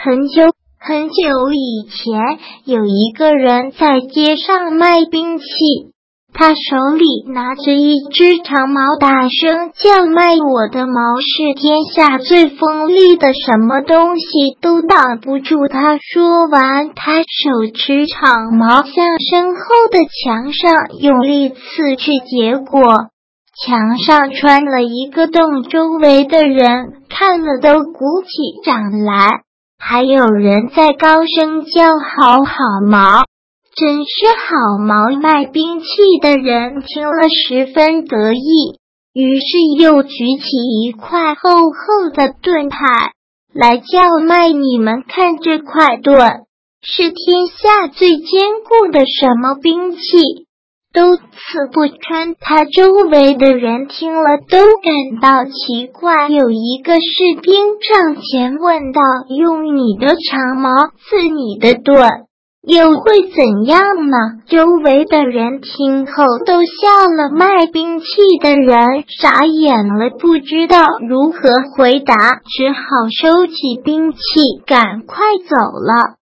很久以前，有一个人在街上卖兵器，他手里拿着一只长矛，大声叫卖：我的矛是天下最锋利的，什么东西都挡不住它。说完，他手持长矛向身后的墙上用力刺去，结果墙上穿了一个洞，周围的人看了都鼓起掌来，还有人在高声叫好矛，真是好矛。卖兵器的人听了十分得意，于是又举起一块厚厚的盾牌来叫卖：你们看，这块盾是天下最坚固的，什么兵器都刺不穿。他周围的人听了都感到奇怪，有一个士兵上前问道：用你的长矛刺你的盾又会怎样呢？周围的人听后都笑了，卖兵器的人傻眼了，不知道如何回答，只好收起兵器赶快走了。